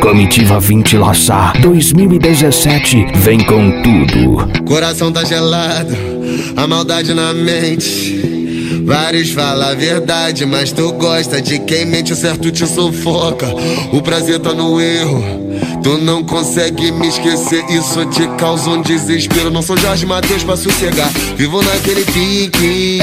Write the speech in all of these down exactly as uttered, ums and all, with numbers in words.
Comitiva vinte Laçar dois mil e dezessete vem com tudo. Coração tá gelado, a maldade na mente. Vários falam a verdade, mas tu gosta de quem mente, o certo te sufoca. O prazer tá no erro, tu não consegue me esquecer, isso te causa um desespero. Não sou Jorge Mateus pra sossegar, vivo naquele pique.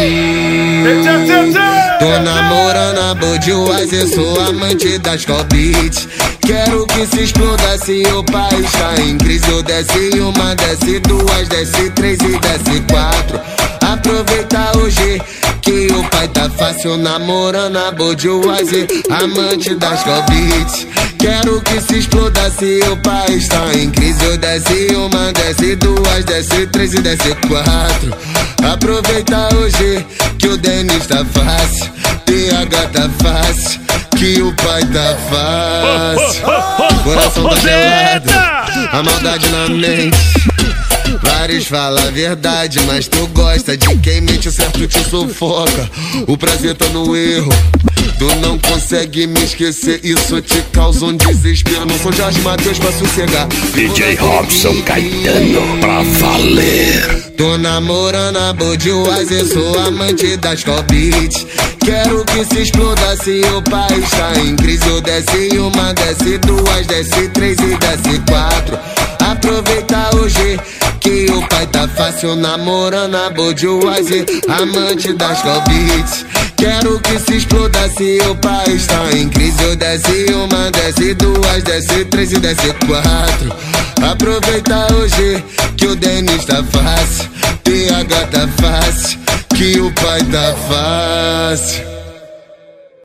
Tô namorando a Budweiser, sou amante das Beats. Quero que se exploda se o país tá em crise. Eu desce uma, desce duas, desce três e desce quatro. Aproveita hoje que o pai tá fácil, namorando a Budweiser, amante das Beats. Quero que se exploda se o país tá em crise. Eu desce uma, desce duas, desce três e desce quatro. Aproveita hoje que o Denis tá fácil, T H tá fácil, que o pai tá fácil. Coração tá gelado, a maldade na mente. Vários falam a verdade, mas tu gosta de quem mente, o certo te sufoca. O prazer tá no erro, tu não consegue me esquecer, isso te causa um desespero. Não sou Jorge Mateus pra sossegar, D J Robson Caetano pra valer. Tô namorando a Budweiser, sou amante das Beats. Quero que se exploda se o país tá em crise. Eu desce uma, desce duas, desce três e desce quatro. Aproveita hoje que o pai tá fácil, namorando a Budweiser, amante das Beats. Quero que se exploda se o país tá em crise. Eu desce uma, desce duas, desce três e desce quatro. Aproveita hoje que o Denis tá fácil, T H tá fácil, que o pai tá fácil.